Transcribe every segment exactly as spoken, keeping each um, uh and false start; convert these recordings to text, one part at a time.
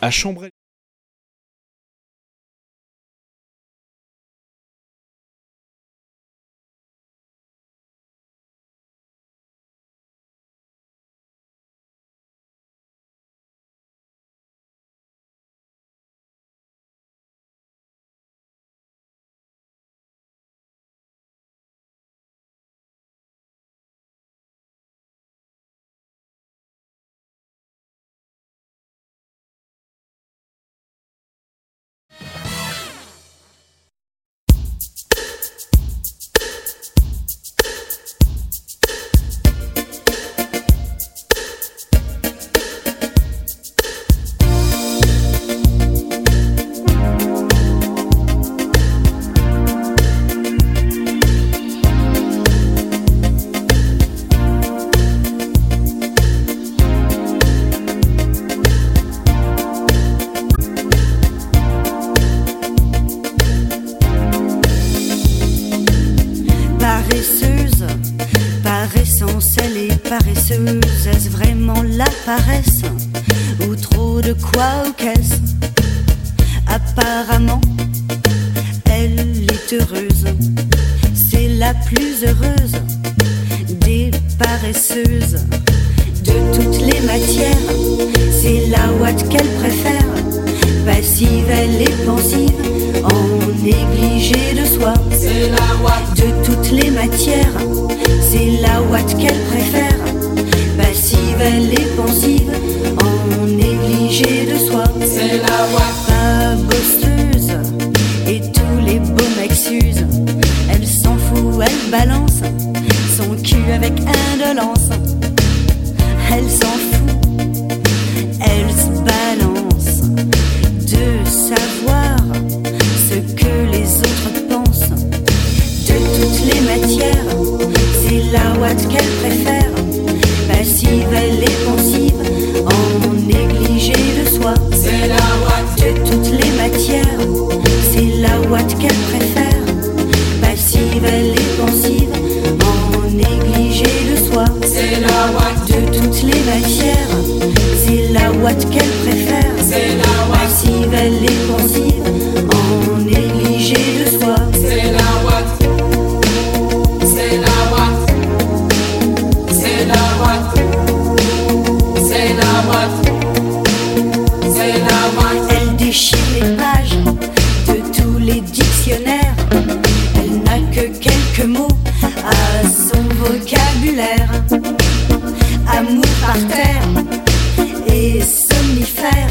À Chambray. Paresseuse, par essence elle est paresseuse. Est-ce vraiment la paresse ou trop de quoi ou qu'est-ce? Apparemment, elle est heureuse. C'est la plus heureuse des paresseuses. De toutes les matières, c'est la ouate qu'elle préfère. Passive, elle est pensive, en négligé de soi. C'est la ouate. De toutes les matières, c'est la ouate qu'elle préfère. Passive, elle est pensive, en négligé de soi. C'est la ouate. Pas bosseuse, et tous les beaux mecs s'usent. Elle s'en fout, elle balance son cul avec indolence. Elle s'en fout, elle se balance de savoir ce que les autres pensent. De toutes les matières, c'est la ouate qu'elle préfère. Passive, elle est pensive, en négligé de soi. C'est la ouate. De toutes les matières, c'est la ouate qu'elle préfère. Passive, elle est pensive, en négligé de soi. C'est la ouate. De toutes les matières, c'est la ouate qu'elle préfère. C'est la ouate. Passive, elle est pensive, en négligé de soi. C'est la ouate. C'est la ouate. C'est la ouate. C'est la ouate. C'est la ouate. Elle déchire les pages de tous les dictionnaires. Elle n'a que quelques mots à son vocabulaire. Amour par terre et somnifère.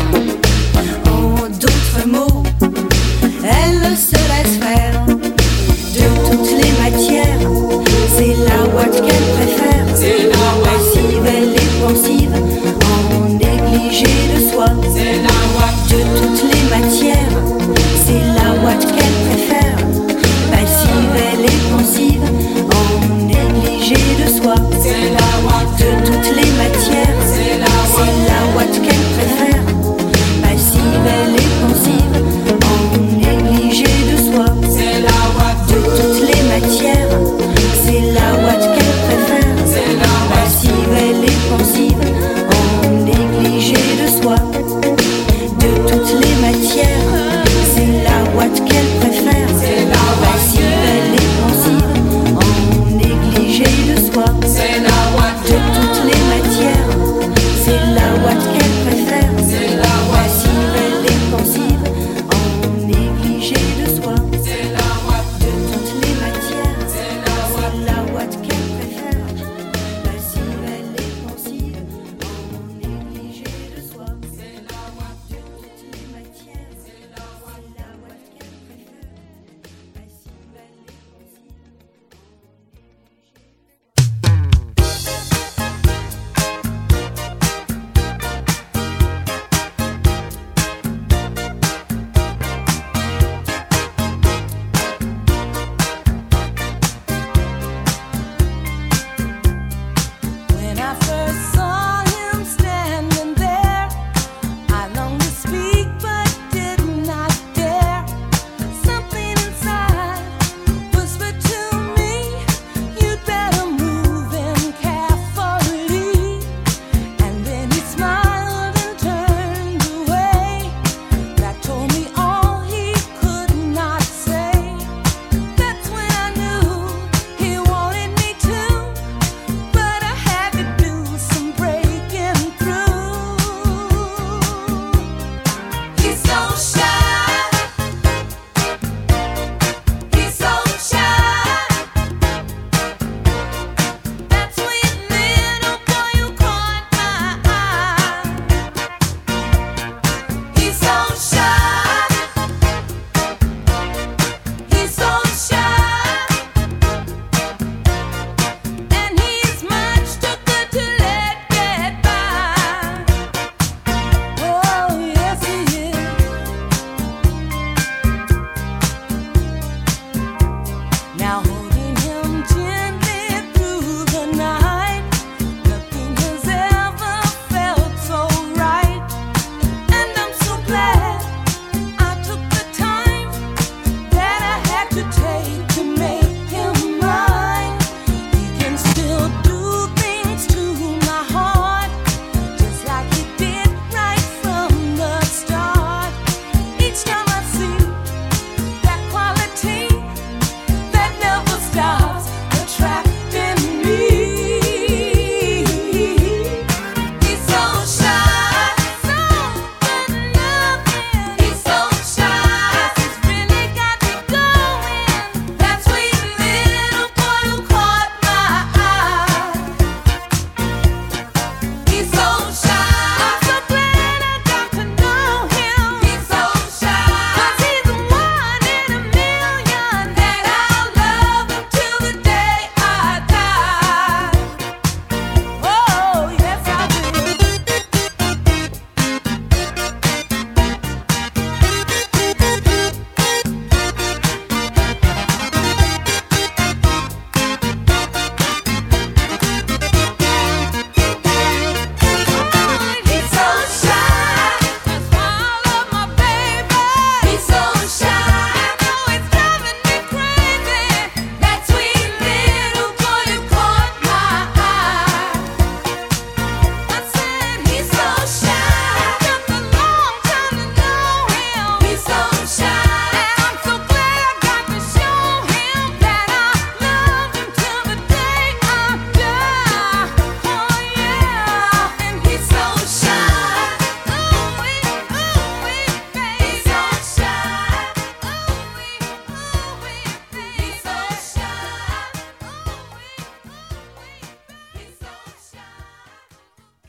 En d'autres mots, elle se laisse faire. De toutes les matières, c'est la ouate qu'elle préfère. C'est la ouate. Passive, elle est pensive, en négligé de soi. C'est la ouate. De toutes les matières, c'est la ouate qu'elle préfère. Passive, elle est pensive, en négligé de soi. C'est la ouate. De toutes les matières, C'est la c'est ouate. la ouate qu'elle préfère. Passive, elle est pensive, en négligé de soi. C'est la ouate. De toutes les matières, c'est la ouate qu'elle préfère. C'est la ouate. Passive, elle est pensive, en négligé de soi.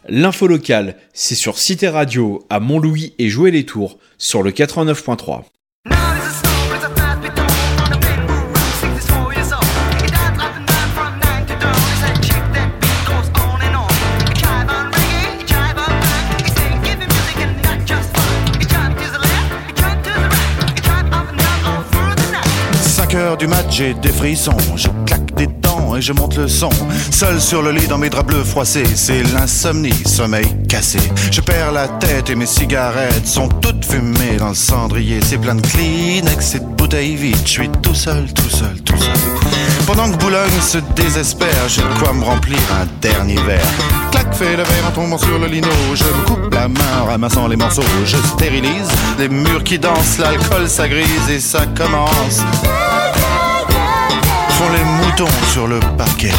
L'info locale, c'est sur Cité Radio à Montlouis et Joué-les-Tours sur le quatre-vingt-neuf point trois. cinq heures du mat, j'ai des frissons, je claque des dents et je monte le son. Seul sur le lit dans mes draps bleus froissés, c'est l'insomnie, sommeil cassé. Je perds la tête et mes cigarettes sont toutes fumées dans le cendrier. C'est plein de Kleenex et de bouteilles vides, je suis tout seul, tout seul, tout seul. Pendant que Boulogne se désespère, j'ai de quoi me remplir un dernier verre. Clac, fais le verre en tombant sur le lino. Je me coupe la main en ramassant les morceaux. Je stérilise les murs qui dansent, l'alcool ça grise et ça commence. Font les moutons sur le parquet.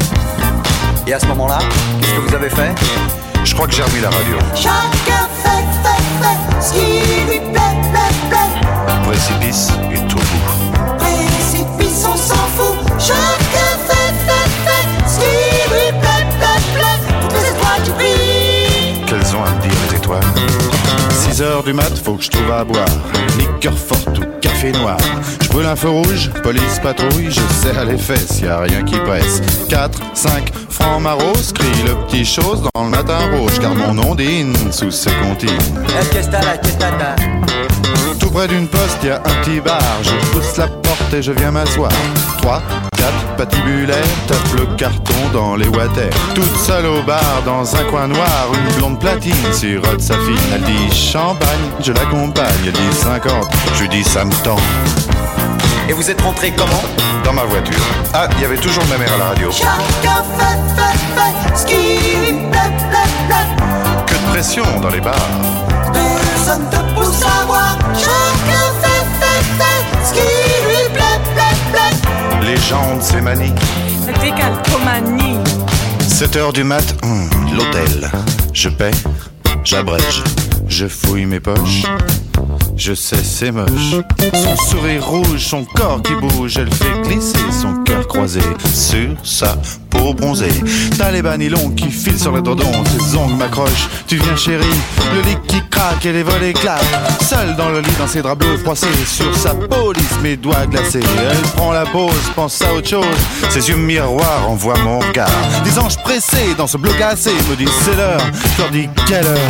Et à ce moment-là, qu'est-ce que vous avez fait? Je crois que j'ai remis la radio. Chacun fait, fait, fait ce qui lui plaît, plaît, plaît. Précipice et tout bout. Précipice, on s'en fout. Chacun fait, fait, fait ce qui lui plaît, plaît, plaît. Toutes les étoiles qui brillent. Qu'elles ont à me dire les étoiles? six heures du mat, faut que je trouve à boire. Liqueur forte ou café noir. Je brûle un feu rouge, police patrouille. Je serre les fesses, y a rien qui presse. quatre, cinq, francs maros, crie le petit chose dans le matin rouge. Car mon ondine sous ses comptines. Qu'est-ce que t'as là? Qu'est-ce que t'as? Tout près d'une poste, y a un petit bar. Je pousse la porte et je viens m'asseoir. trois, quatre, patibulaires, tape le carton dans les water. Toute seule au bar, dans un coin noir, une blonde platine sirote sa fille. Elle dit champagne, je l'accompagne. Elle dit cinquante, je lui dis ça me tend. Et vous êtes rentré comment? Dans ma voiture. Ah, il y avait toujours ma mère à la radio. Chacun fait, fait, fait ce qui lui plaît, plaît, plaît. Que de pression dans les bars. Personne te pousse à voir. Chacun fait, fait, fait ce qui lui plaît, plaît, plaît. Les gens de ces manies. La décalcomanie. sept heures du mat, hum, l'hôtel. Je paie, j'abrège, je fouille mes poches. Je sais, c'est moche. Son sourire rouge, son corps qui bouge, elle fait glisser son cœur croisé sur sa peau bronzée. T'as les bas nylons qui filent sur les dodons, ses ongles m'accrochent. Tu viens chérie, le lit qui craque et les volets claquent. Seule dans le lit, dans ses draps bleus froissés, sur sa peau lisse, mes doigts glacés. Elle prend la pause, pense à autre chose. Ses yeux miroirs envoient mon regard. Des anges pressés dans ce bleu glacé me disent c'est l'heure. Je leur dis quelle heure.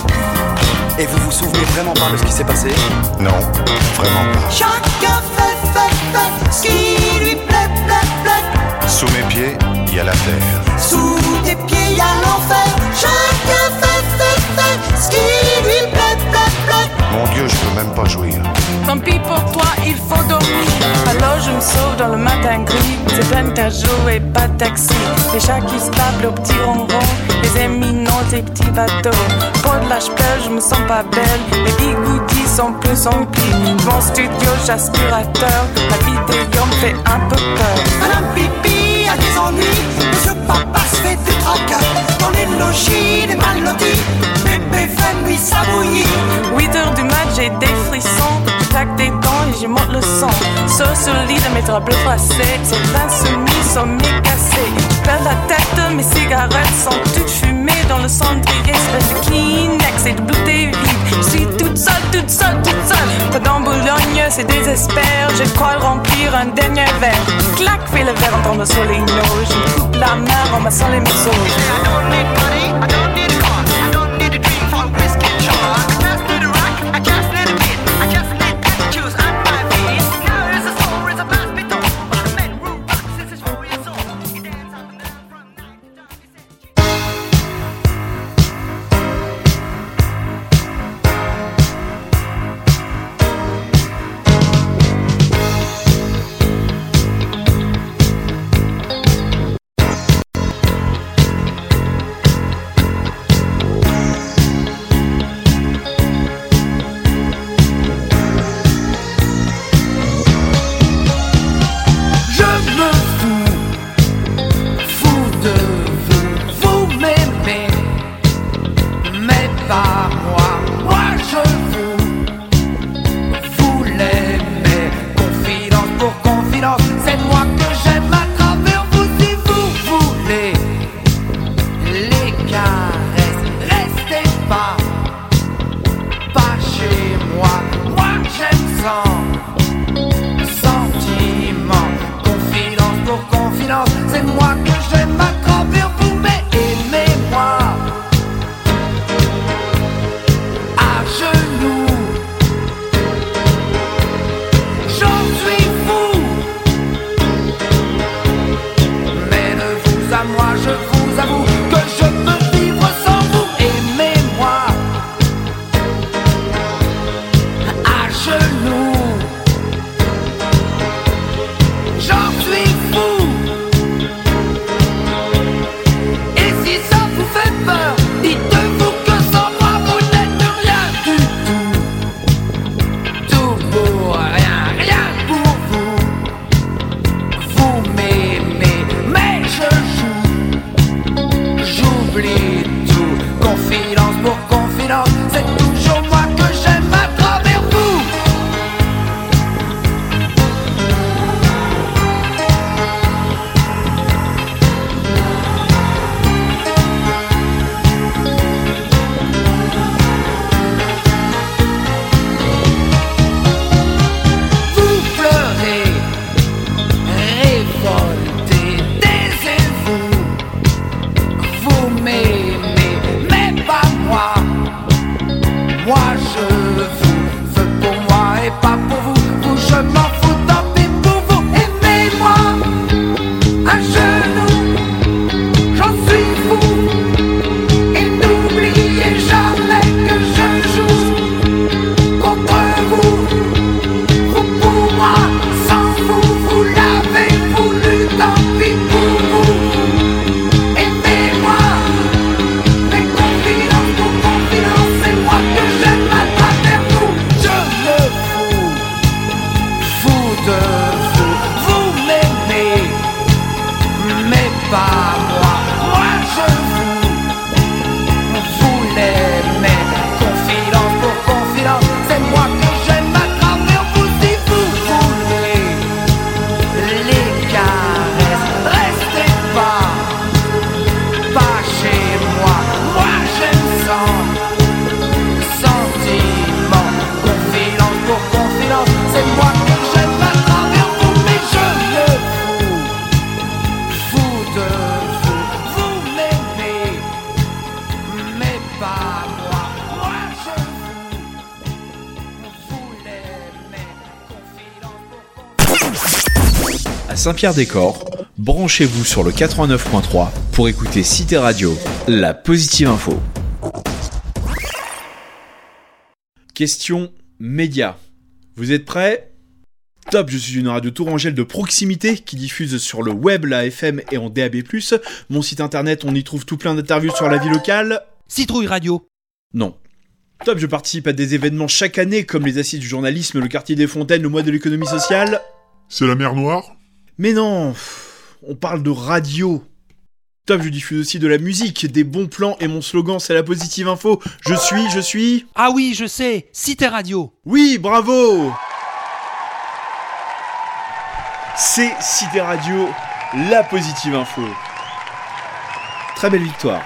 Et vous vous souvenez vraiment pas de ce qui s'est passé? Non, vraiment pas. Chacun fait, fait, fait ce qui lui plaît, plaît, plaît. Sous mes pieds, il y a la terre. Sous tes pieds, y a l'enfer. Chacun fait, fait, fait ce qui lui plaît, plaît, plaît. Mon Dieu, je peux même pas jouir. Tant pis pour toi, il faut dormir. Alors je me sauve dans le matin gris. C'est peine à jouer, pas de taxi. Les chats qui se tapent au petit ronron. Les éminents, des petits bateaux. Pour de l'âge pleure, je me sens pas belle. Les bigoudis sont plus emplis. Mon studio, j'aspirateur. La vidéo me fait un peu peur. Madame Pipi a des ennuis. Monsieur Papa se fait des tracas. Dans les logis, les mal lotis. Bébé fait nuit, ça bouillit. huit heures du mat, j'ai des frissons. Je claque des dents et j'y monte le son. Sauf sur le lit de mes draps bleus froissés. C'est l'insomnie, sommeil cassé. Je perds la tête, mes cigarettes sont toutes fumées dans le cendrier. Espèce de Kleenex et de bouteilles vides. Je suis toute seule, toute seule, toute seule. Dans Boulogne, c'est désespère. Je crois remplir un dernier verre. Clac, fais le verre en tombant sur les noix. Je me coupe la main en massant les morceaux. Les caresses à Saint-Pierre-des-Corps. Branchez-vous sur le quatre-vingt-neuf point trois pour écouter Cité Radio, la positive info. Question média. Vous êtes prêts ? Top, je suis une radio tourangelle de proximité qui diffuse sur le web, la F M et en D A B plus. Mon site internet, on y trouve tout plein d'interviews sur la vie locale. Citrouille Radio. Non. Top, je participe à des événements chaque année comme les Assises du journalisme, le quartier des Fontaines, le mois de l'économie sociale. C'est la mer Noire ? Mais non, on parle de radio. Top, je diffuse aussi de la musique, des bons plans et mon slogan c'est la positive info. Je suis, je suis... Ah oui, je sais, Cité Radio. Oui, bravo. C'est Cité Radio, la positive info. Très belle victoire.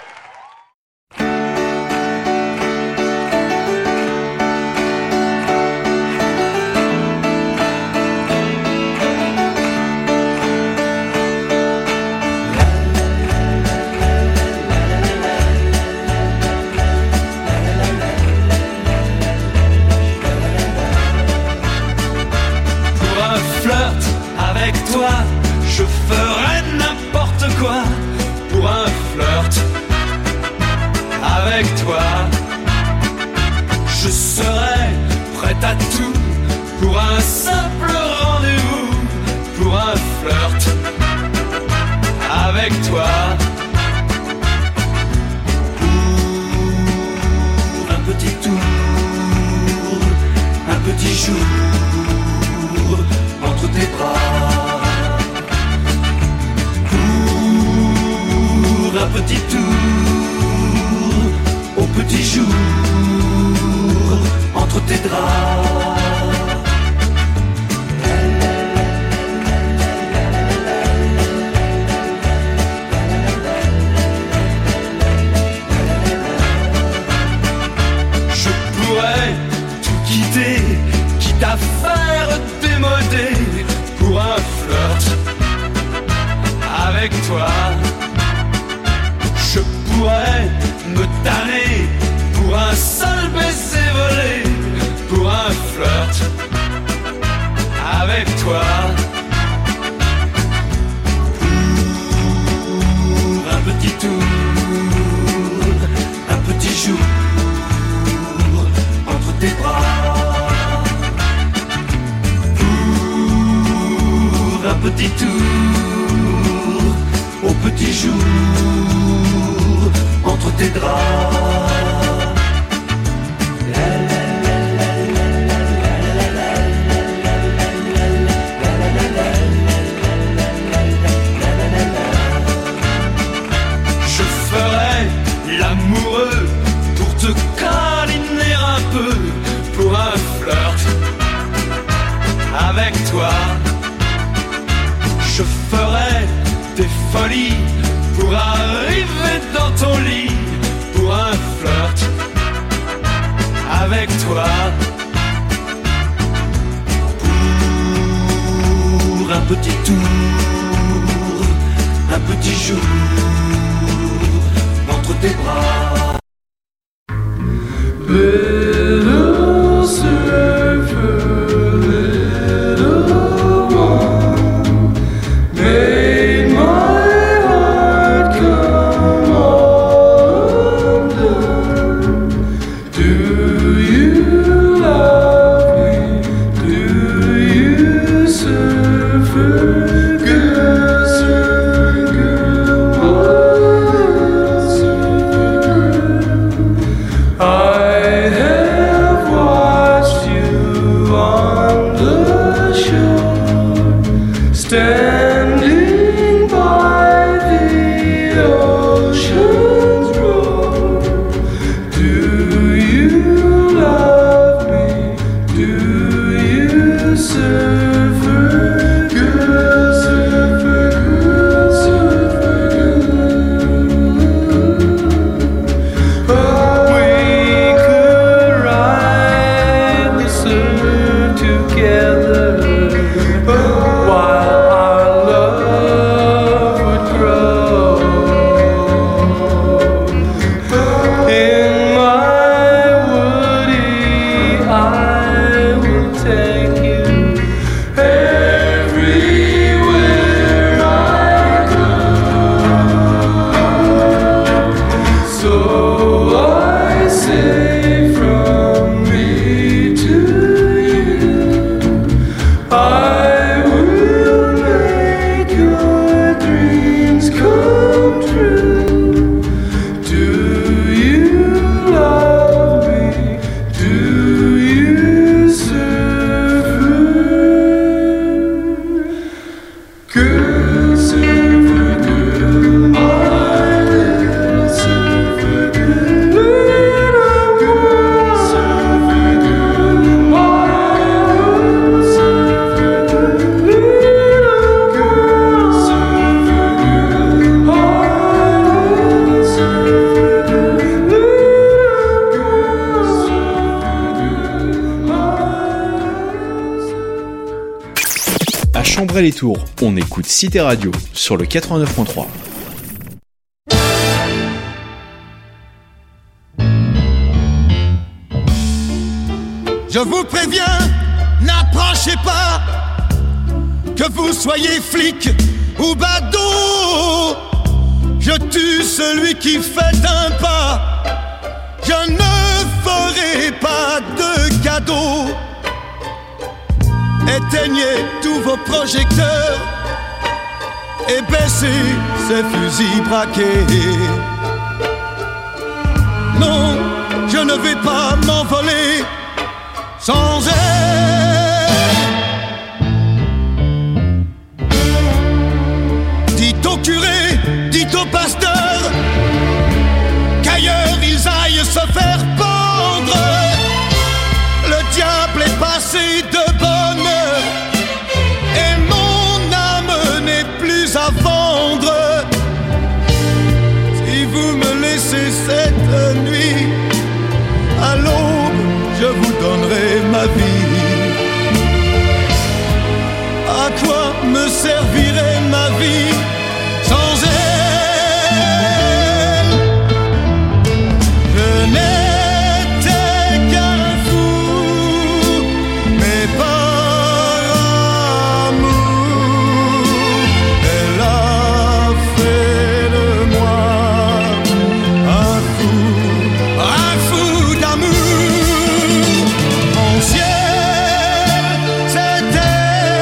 Je ferai n'importe quoi pour un flirt avec toi. Je serai prête à tout pour un simple rendez-vous, pour un flirt avec toi. Pour un petit tour, un petit jour entre tes bras. Un petit tour au petit jour entre tes draps. Je pourrais tout quitter, quitte à faire démoder pour un flirt avec toi. Je pourrais me tanner pour un seul baiser volé, pour un flirt avec toi. Pour un petit tour, un petit jour entre tes bras. Pour un petit tour, au petit jour entre tes draps. Je ferai l'amoureux pour te câliner un peu, pour un flirt avec toi. Je ferai des folies pour arriver dans ton lit, pour un flirt avec toi. Pour un petit tour, un petit jour entre tes bras. Little surfer, little one, made my heart come undone. Do you love me? Do you surfer, girl, surfer, girl, oh, surfer, girl. I Chambray-les-Tours, on écoute Cité Radio sur le quatre-vingt-neuf point trois. Je vous préviens, n'approchez pas, que vous soyez flic ou badaud. Je tue celui qui fait un pas, je ne ferai pas de cadeau. Éteignez tous vos projecteurs et baissez ces fusils braqués. Non, je ne vais pas m'envoler sans elle. Dites au curé, dites au pasteur qu'ailleurs ils aillent se faire pendre. Le diable est passé de bonne heure et mon âme n'est plus à vendre. Si vous me laissez cette nuit, à l'aube, je vous donnerai ma vie. À quoi me servirait ma vie sans elle? Je n'étais qu'un fou, mais par amour, elle a fait de moi un fou, un fou d'amour. Mon ciel, c'était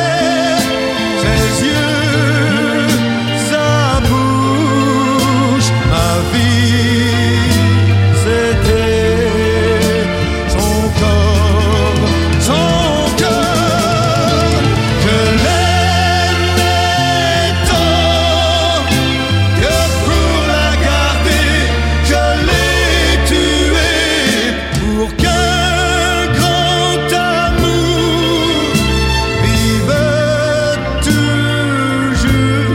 ses yeux, sa bouche, ma vie, c'était son corps, son cœur. Je l'aimais tant que pour la garder, je l'ai tuée pour qu'un grand amour vive toujours.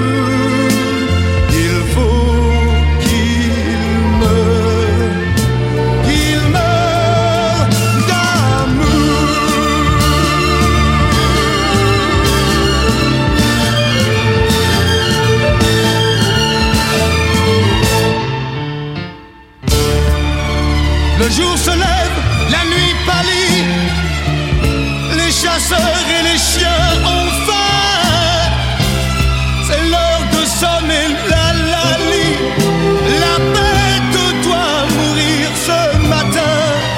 Il faut qu'il meure, qu'il meure d'amour. Le jour se lève, la nuit pâlit, les chasseurs et les chiens ont faim. C'est l'heure de sonner la lali, la bête doit mourir ce matin.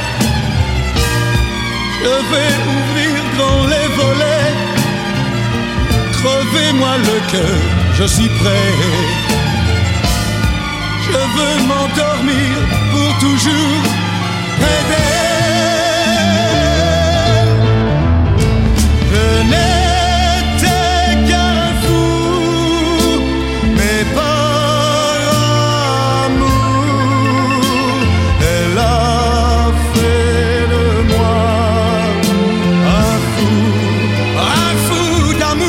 Je vais ouvrir grand les volets, crevez-moi le cœur, je suis prêt. Je veux m'endormir pour toujours près d'elle. Je n'étais qu'un fou, mais par amour, elle a fait de moi un fou, un fou d'amour.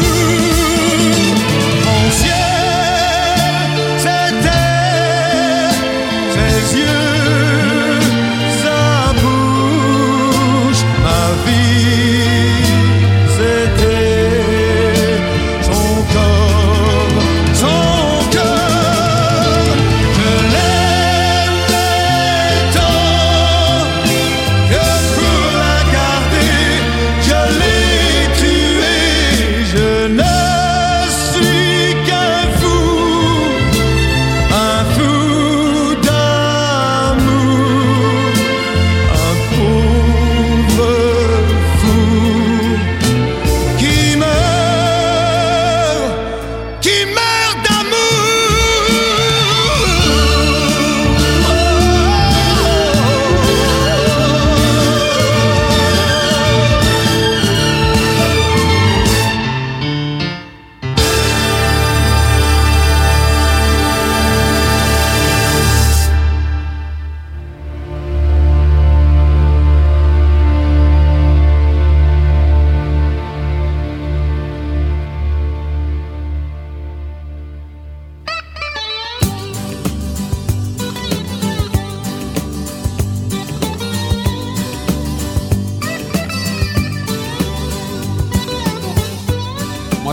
Mon ciel, c'était ses yeux, sa bouche.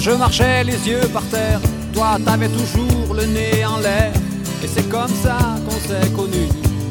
je marchais les yeux par terre, toi t'avais toujours le nez en l'air. Et c'est comme ça qu'on s'est connus.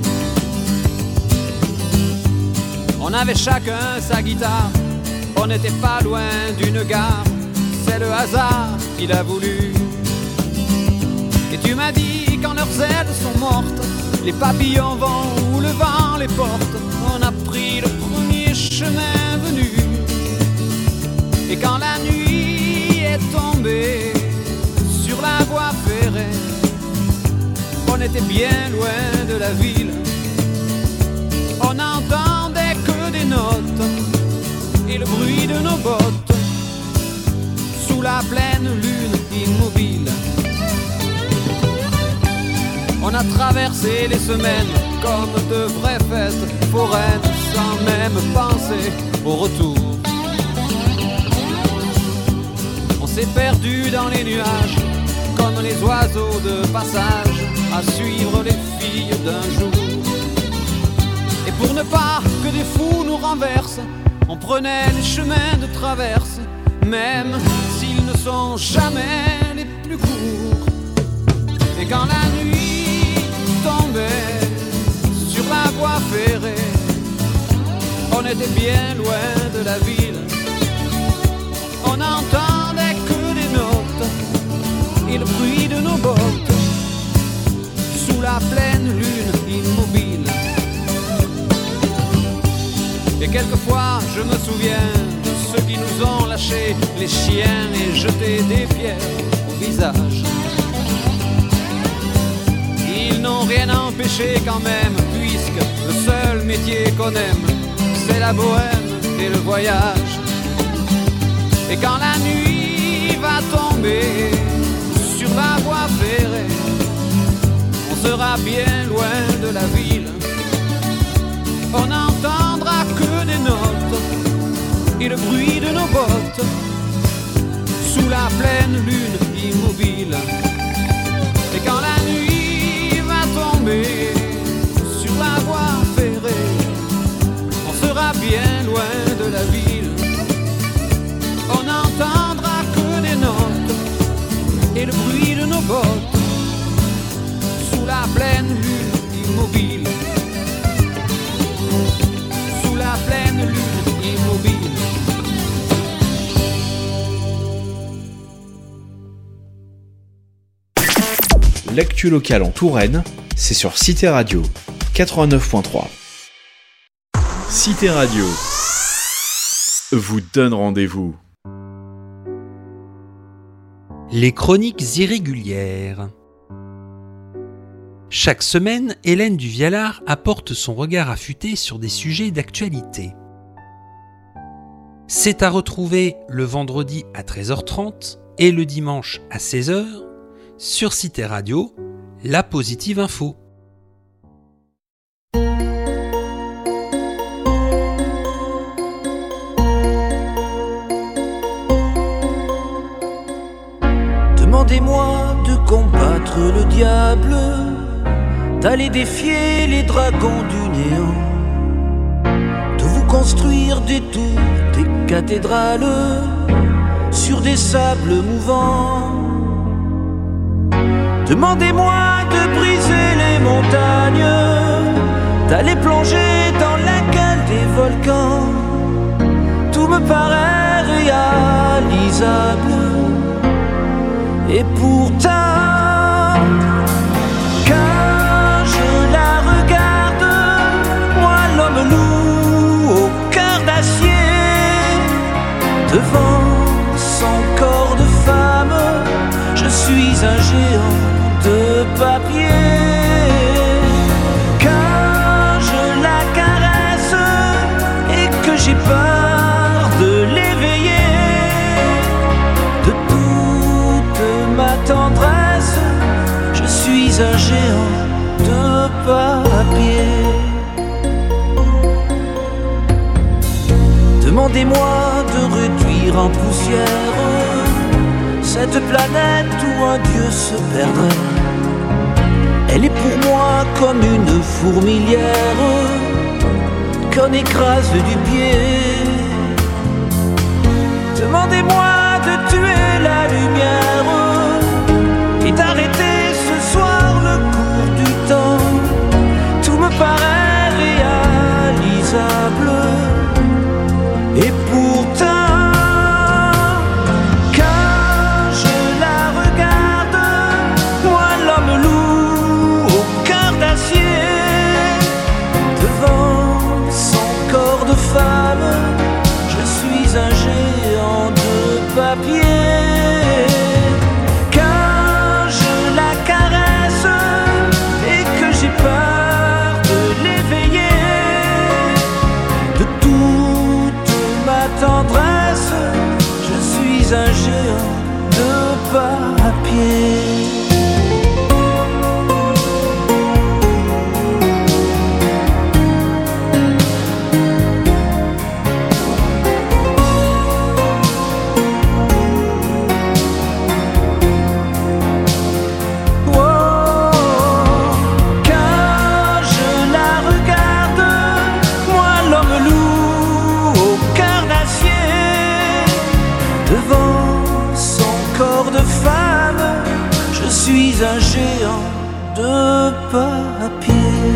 On avait chacun sa guitare, on n'était pas loin d'une gare. C'est le hasard qui l'a voulu. Et tu m'as dit quand leurs ailes sont mortes, les papillons vont où le vent les porte. On a pris le premier chemin venu. Et quand la nuit est tombée sur la voie ferrée, on était bien loin de la ville. On n'entendait que des notes et le bruit de nos bottes sous la pleine lune immobile. On a traversé les semaines comme de vraies fêtes foraines, sans même penser au retour. On s'est perdu dans les nuages comme les oiseaux de passage à suivre les filles d'un jour. Et pour ne pas que des fous nous renversent, on prenait les chemins de traverse, même s'ils ne sont jamais les plus courts. Et quand la nuit tombait sur la voie ferrée, on était bien loin de la ville. On n'entendait que des notes et le bruit de nos bottes sous la pleine lune immobile. Et quelquefois je me souviens de ceux qui nous ont lâchés les chiens et jeté des pierres au visage. Ils n'ont rien empêché quand même, puisque le seul métier qu'on aime, c'est la bohème et le voyage. Et quand la nuit va tomber sur la voie ferrée, on sera bien loin de la ville. On n'entendra que des notes et le bruit de nos bottes sous la pleine lune immobile. Et quand la nuit va tomber sur la voie ferrée, on sera bien loin de la ville. On n'entendra que des notes et le bruit de nos bottes sous la pleine lune immobile. Sous la pleine lune immobile. L'actu locale en Touraine, c'est sur Cité Radio quatre-vingt-neuf point trois. Cité Radio vous donne rendez-vous. Les chroniques irrégulières. Chaque semaine, Hélène Duvialard apporte son regard affûté sur des sujets d'actualité. C'est à retrouver le vendredi à treize heures trente et le dimanche à seize heures sur Cité Radio, la positive info. Demandez-moi de combattre le diable, d'aller défier les dragons du néant, de vous construire des tours, des cathédrales sur des sables mouvants. Demandez-moi de briser les montagnes, d'aller plonger dans la gueule des volcans. Tout me paraît réalisable, et pourtant, quand je la regarde, moi l'homme loup au cœur d'acier, devant son corps de femme, je suis un géant de papier. Quand je la caresse et que j'ai peur de l'éveiller, de toute ma tendresse, je suis un géant de papier. Demandez-moi de réduire en poussière cette planète où un dieu se perdrait. Elle est pour moi comme une fourmilière qu'on écrase du pied. Demandez-moi de tuer la suis un géant de papier.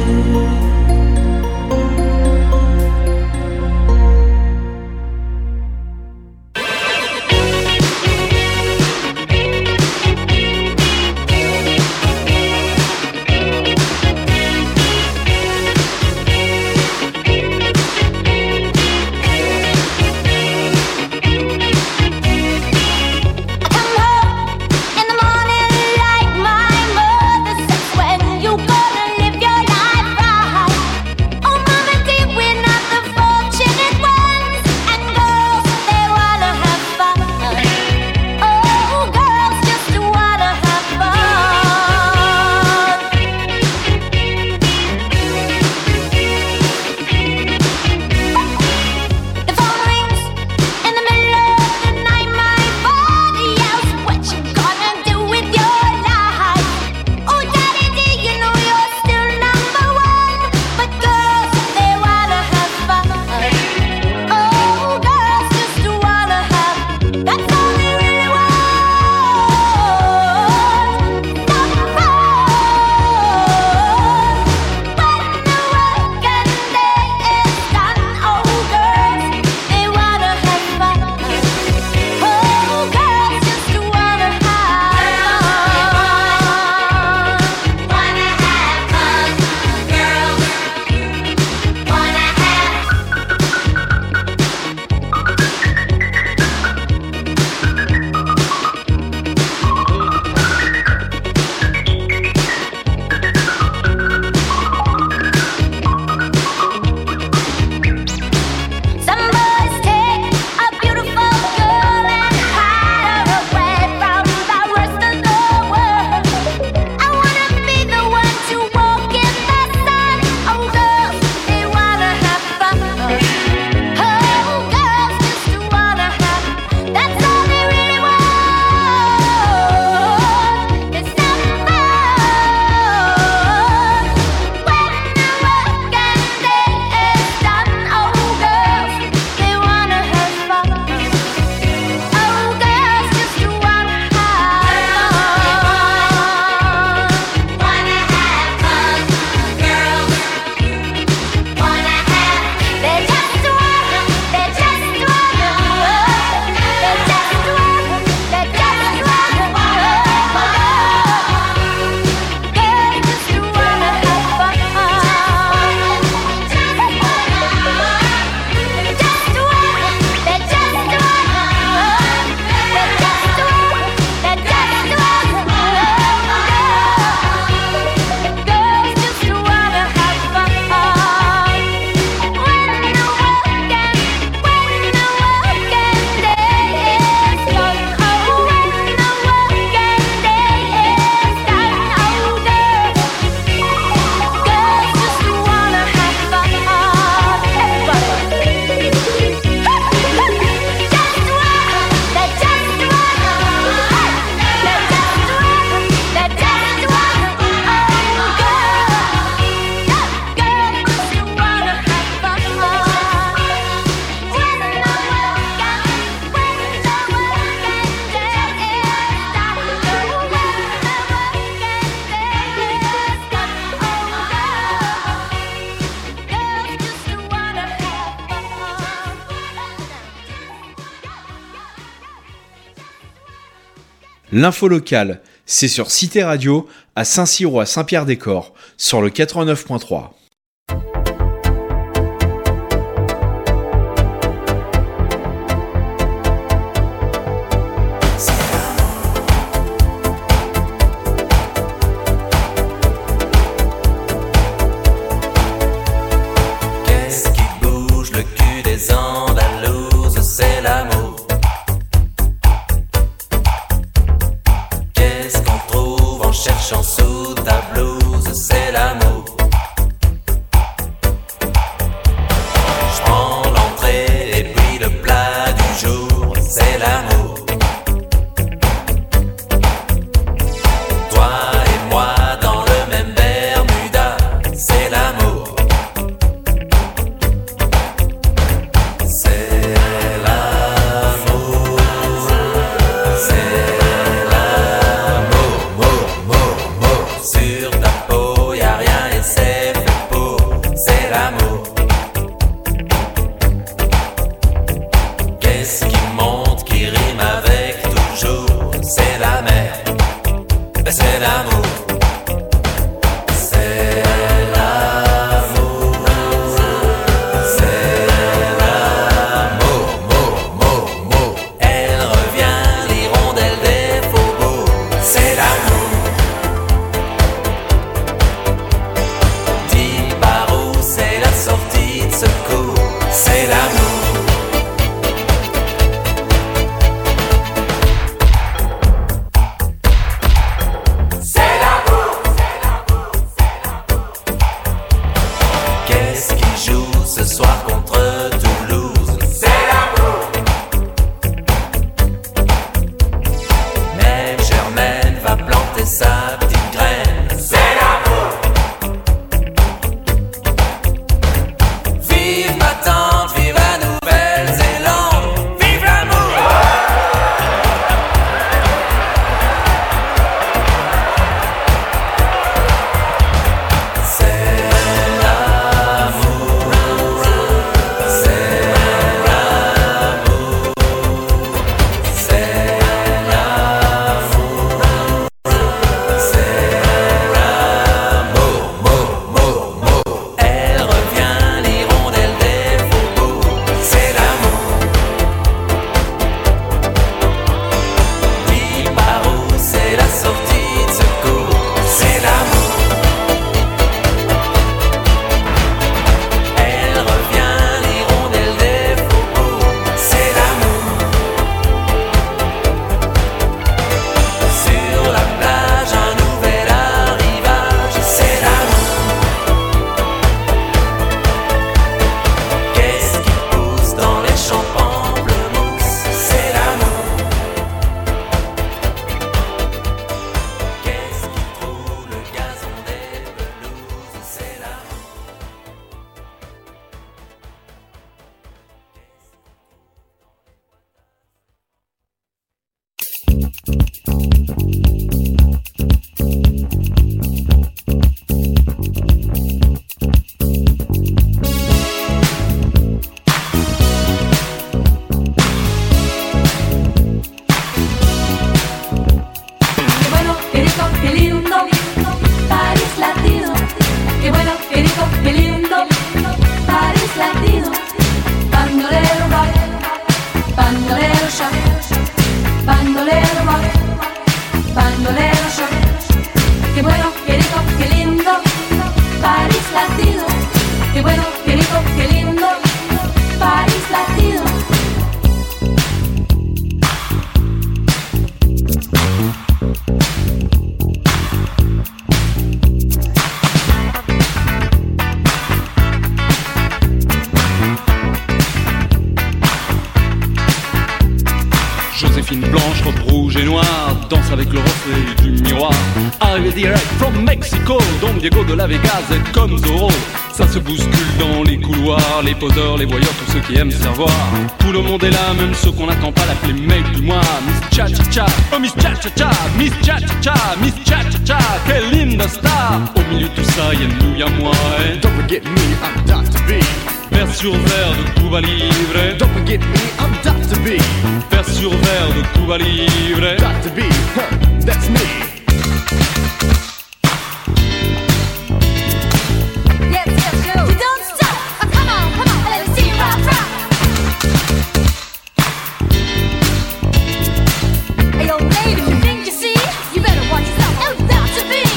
L'info locale, c'est sur Cité Radio, à Saint-Cyr ou à Saint-Pierre-des-Corps, sur le quatre-vingt-neuf point trois. Qu'est-ce qui bouge le cul des Andalouses? C'est l'amour. Qu'est-ce qu'on trouve en cherchant sous ta blouse? C'est l'amour. Je prends l'entrée et puis le plat du jour. C'est l'amour. Toi et moi dans le même Bermuda. C'est l'amour. C'est c'est l'amour. Qu'est-ce qui joue ce soir contre Toulouse? C'est l'amour. Même Germaine va planter sa petite graine. C'est l'amour. Vive ma tante, vive la Nouvelle-Zélande, vive l'amour. C'est elle revient, l'hirondelle des faubourgs, c'est l'amour. Dis par où c'est la sortie de secours, c'est l'amour. Elle revient, l'hirondelle des faubourgs, c'est l'amour. Sur la plage, un nouvel arrivage, c'est l'amour. Qu'est-ce qui pousse dans les champs pamplemousses? C'est l'amour. Qu'est-ce qui trouve le gazon des pelouses? C'est l'amour. Qué bueno, qué rico, qué lindo, París latino. Qué bueno, qué rico, qué lindo, París latino. Bandolero rock, bandolero shock, bandolero rock, bandolero shock. Qué bueno, qué rico, qué lindo, París latino. Qué bueno, qué rico, qué lindo, París latino. Joséphine blanche, robe rouge et noire, danse avec le reflet du miroir. Arrivé direct from Mexico, Don Diego de la Vegas est comme Zorro. Ça se bouscule dans les couloirs, les poseurs, les voyeurs, tous ceux qui aiment se faire voir. Tout le monde est là, même ceux qu'on n'attend pas, l'appeler mec du mois. Miss Cha Cha Cha, oh Miss Cha Cha Cha, Miss Cha Cha Cha, Miss Cha Cha Cha, quelle linda star. Au milieu de tout ça, y'a nous, y'a moi, et Don't forget me, I'm Doctor B. verre sur verre de Cuba Libre. Don't forget me, I'm Doctor B. Verre sur verre de Cuba Libre. Doctor B, huh, that's me. Yes, yes, go. You don't stop. Oh, come on, come on, let me see you rock, rock. Hey, old lady, you think you see? You better watch yourself. Oh, Doctor B.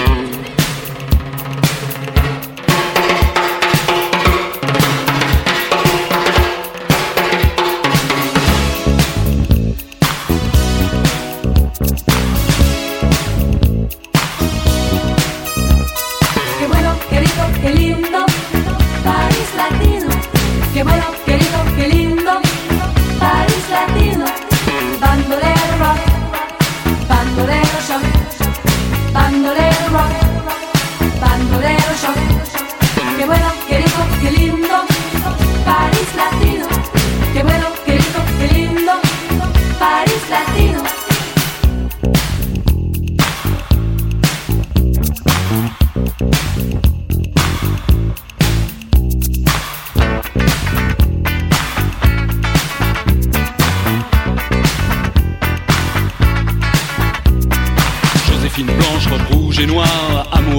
Qué bueno, qué rico, qué lindo, París latino. Qué bueno, qué rico, qué lindo, París latino. Bandolero rock, bandolero shock, bandolero rock, bandolero shock. Qué bueno, qué rico, qué lindo, París latino. Qué bueno, qué rico, qué lindo, París latino.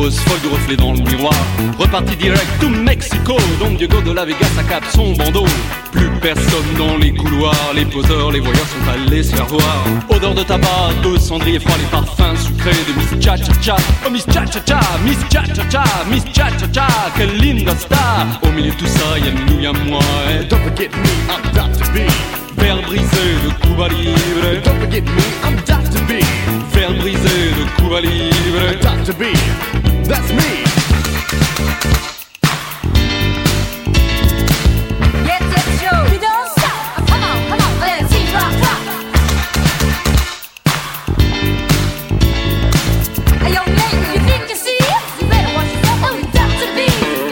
amoureuse, folle du reflet dans le miroir. Reparti direct to Mexico, Don Diego de la Vega s'accape son bandeau. Plus personne dans les couloirs, les poseurs, les voyeurs sont allés se faire voir. Odeur de tabac, de cendrier froid, les parfums sucrés de Miss Cha Cha Cha. Oh Miss Cha Cha Cha, Miss Cha Cha Cha, Miss Cha Cha Cha, quelle linda star. Au milieu de tout ça, y'a nous, y'a moi. Et don't forget me, I'm Doctor B. Verre brisé de Cuba Libre. Don't forget me, I'm Doctor B. Verre brisé de Cuba Libre. Doctor B, that's me. Get that show. You don't stop. Come on, come on, let's see rock, rock. Hey, yo, lady, you think you see? You better watch yourself. Oh, you Doctor B.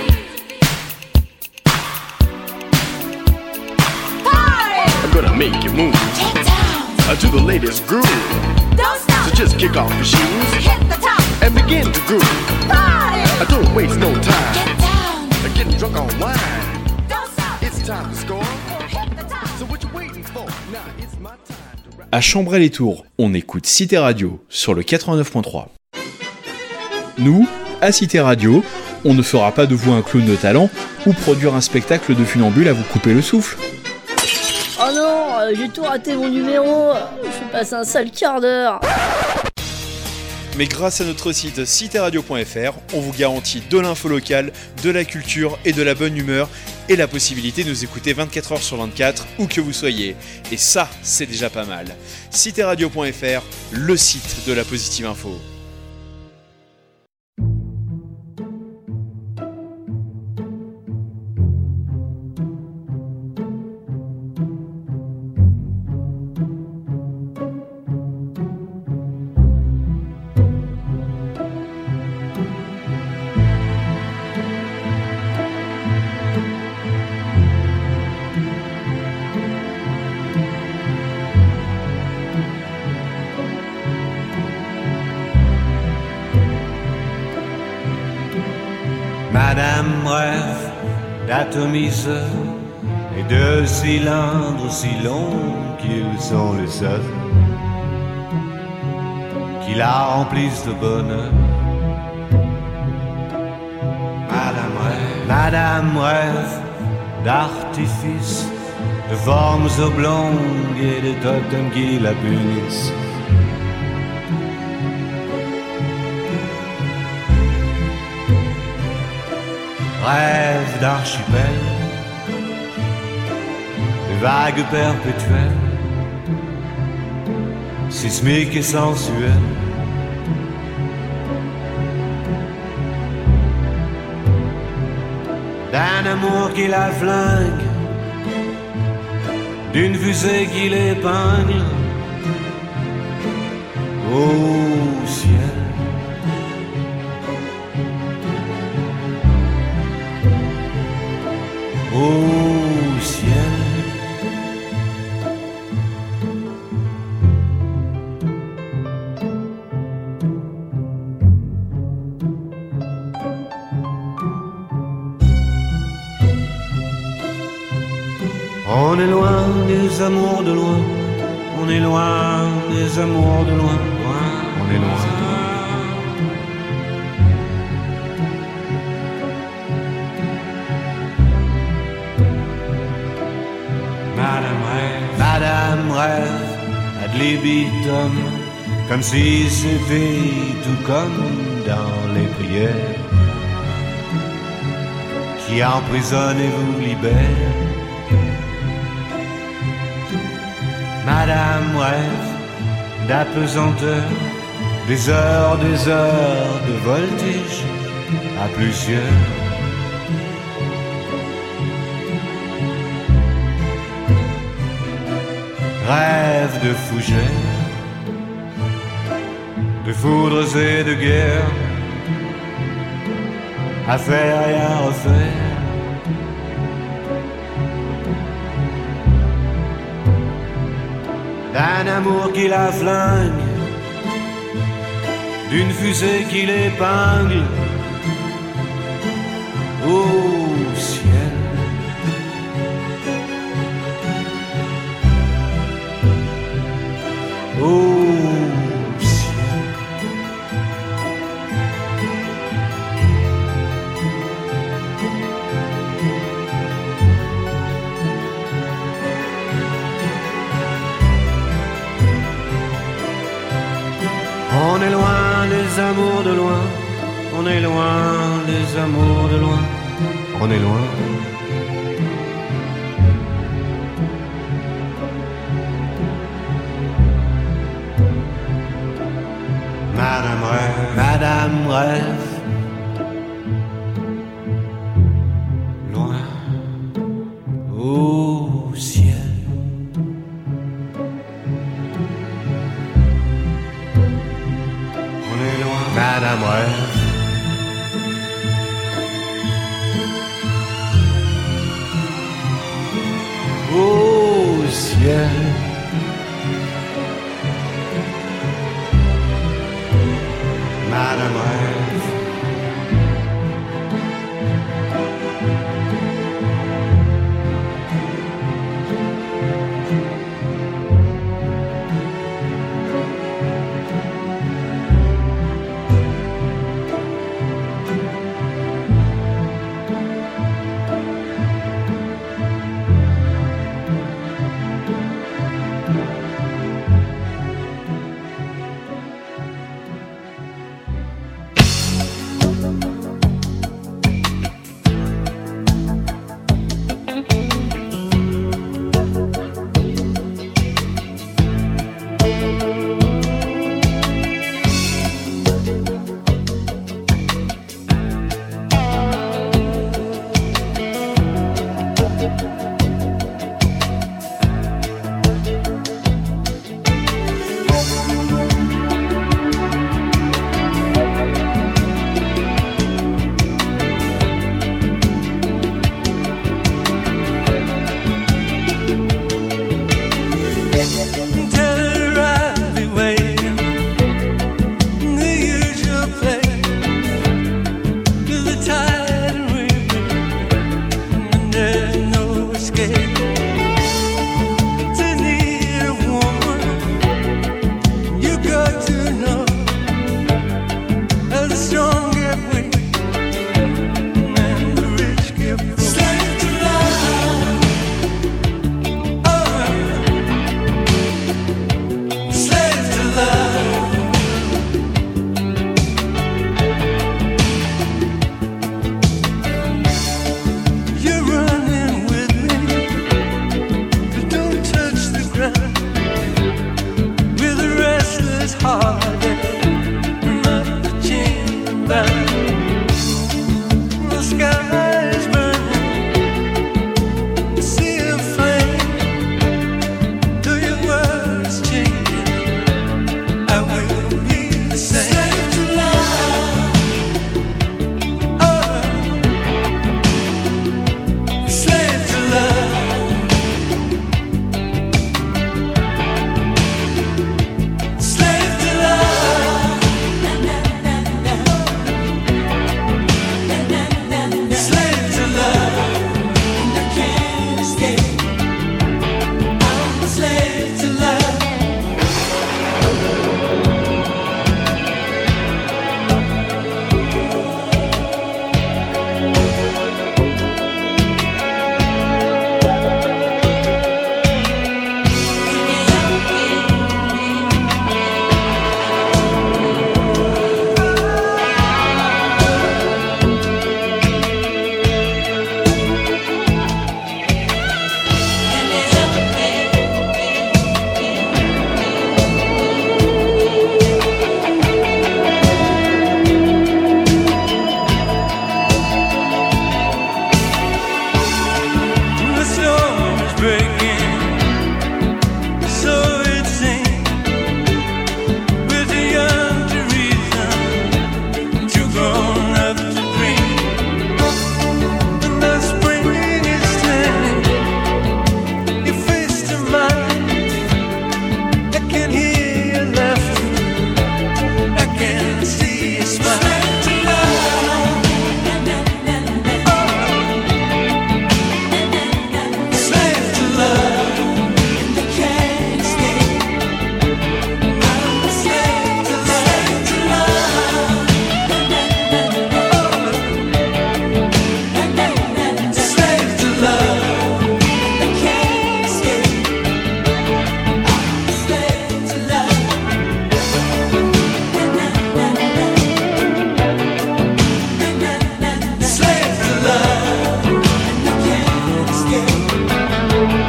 Party. I'm gonna make you move. Get down. Uh, to the latest groove. Don't stop. So just kick off your shoes. Hit the top. And begin to groove. Party. I don't waste no time. Get down. Uh, getting drunk on wine. Don't stop. It's time to score. Hit the top. So what you waiting for? Now it's my time to rap. À Chambray-les-Tours, on écoute Cité Radio sur le quatre-vingt-neuf point trois. Nous, à Cité Radio, on ne fera pas de vous un clown de talent ou produire un spectacle de funambule à vous couper le souffle. Oh non, euh, j'ai tout raté mon numéro, je passe un sale quart d'heure. Mais grâce à notre site cité radio point f r, on vous garantit de l'info locale, de la culture et de la bonne humeur et la possibilité de nous écouter vingt-quatre heures sur vingt-quatre où que vous soyez. Et ça, c'est déjà pas mal. cité radio point f r, le site de la positive info. Madame rêve d'atomiseurs et de cylindres si longs qu'ils sont les seuls qui la remplissent de bonheur. Madame rêve, Madame rêve d'artifices, de formes oblongues et de totems qui la punissent. Rêve d'archipel, de vagues perpétuelles, sismiques et sensuelles. D'un amour qui la flingue, d'une fusée qui l'épingle au ciel. Au ciel. On est loin des amours de loin, on est loin des amours de loin, loin, on est loin. Madame rêve, Madame rêve, ad libitum, comme si c'était tout comme dans les prières, qui emprisonne et vous libère. Madame rêve d'apesanteur, des heures, des heures de voltige à plusieurs. Rêve de fougères, de foudres et de guerre, à faire et à refaire. D'un amour qui la flingue, d'une fusée qui l'épingle au ciel. Au ciel. est loin des amours de loin, on est loin des amours de loin, on est loin. Madame rêve, Madame rêve, loin au ciel. On est loin, Madame rêve. Au ciel. Madame rêve.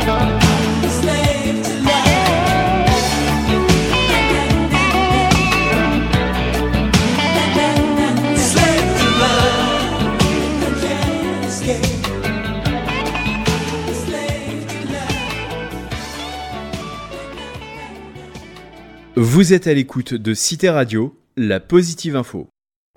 Vous êtes à l'écoute de Cité Radio, la positive info.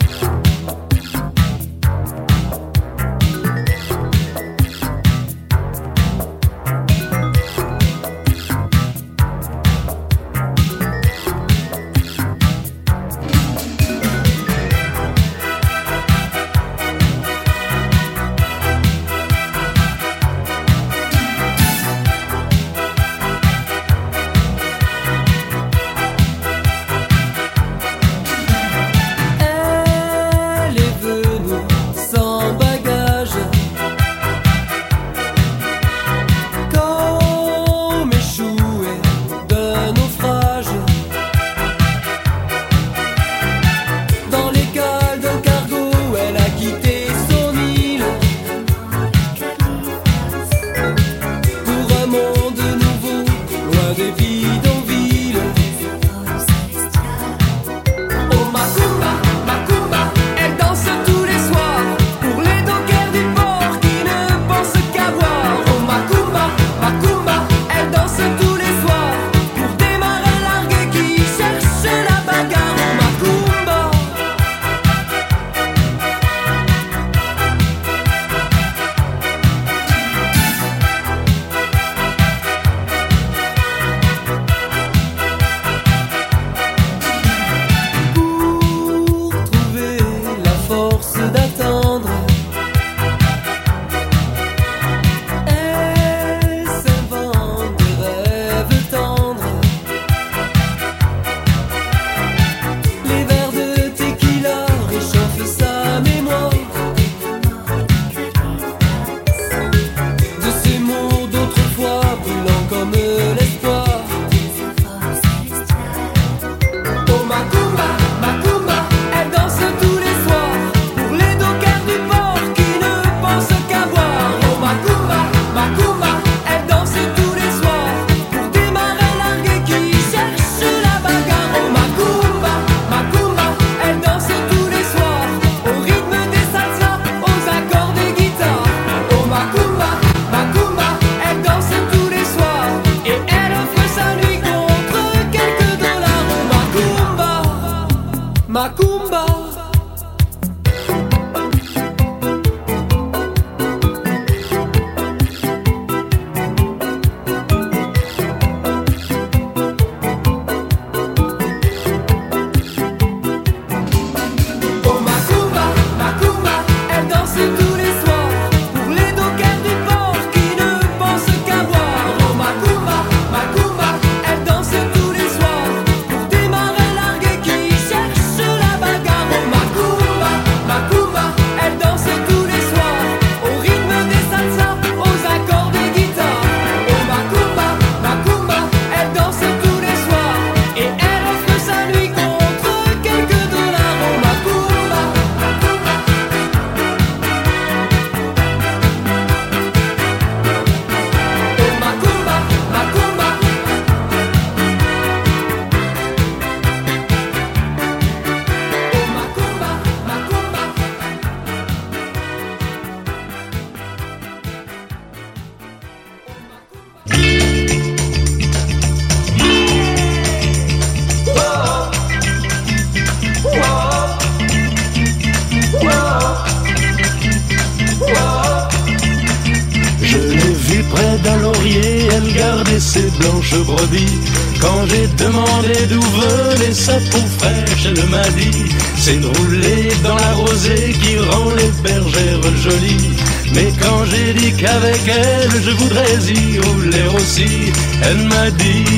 Ses blanches brebis. Quand j'ai demandé d'où venait sa peau fraîche, elle m'a dit c'est de rouler dans la rosée qui rend les bergères jolies. Mais quand j'ai dit qu'avec elle je voudrais y rouler aussi, elle m'a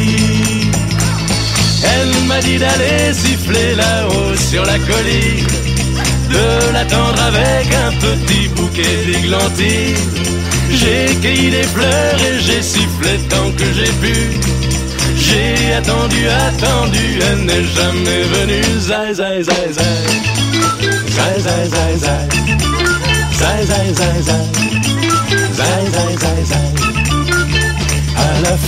dit Elle m'a dit d'aller siffler là-haut sur la colline, de l'attendre avec un petit bouquet d'églantines. J'ai cueilli des fleurs et j'ai sifflé tant que j'ai pu. J'ai attendu, attendu, elle n'est jamais venue. Zai, zai, zai, zai. Zai, zai, zai, zai. Zai, zai, zai, zai. Zai, zai, zai, zai.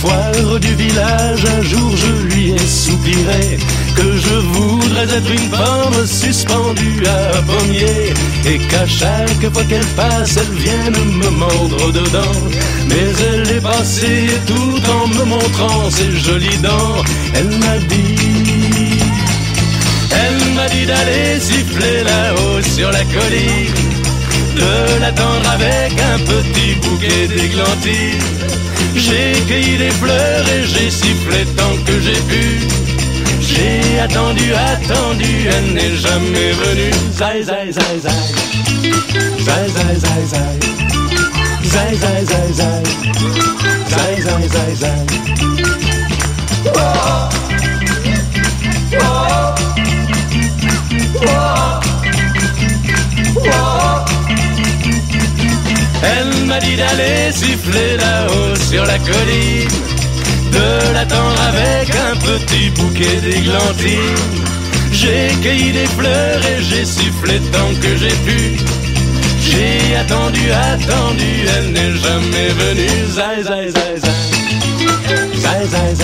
foire du village, un jour je lui ai soupiré que je voudrais être une pomme suspendue à un pommier, et qu'à chaque fois qu'elle passe, elle vienne me mordre dedans. Mais elle est passée tout en me montrant ses jolies dents. Elle m'a dit, elle m'a dit d'aller siffler là-haut sur la colline, de l'attendre avec un petit bouquet d'églantines. J'ai cueilli des fleurs et j'ai sifflé tant que j'ai pu. J'ai attendu, attendu, elle n'est jamais venue. Zai, zai, zai, zai. Zai, zai, zai, zai. Zai, zai, zai, zai. Zai, zai, zai, zai. Oh. Oh. Oh. Oh. Elle m'a dit d'aller siffler là-haut sur la colline, de l'attendre avec un petit bouquet d'églantines. J'ai cueilli des fleurs et j'ai sifflé tant que j'ai pu. J'ai attendu, attendu, elle n'est jamais venue. Zai, zai, zai, zai. Zai, zai,